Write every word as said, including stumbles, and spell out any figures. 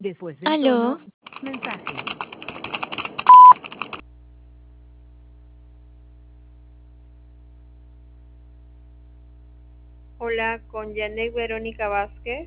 Después del Aló, tono, mensaje. Hola, con Janet Verónica Vázquez.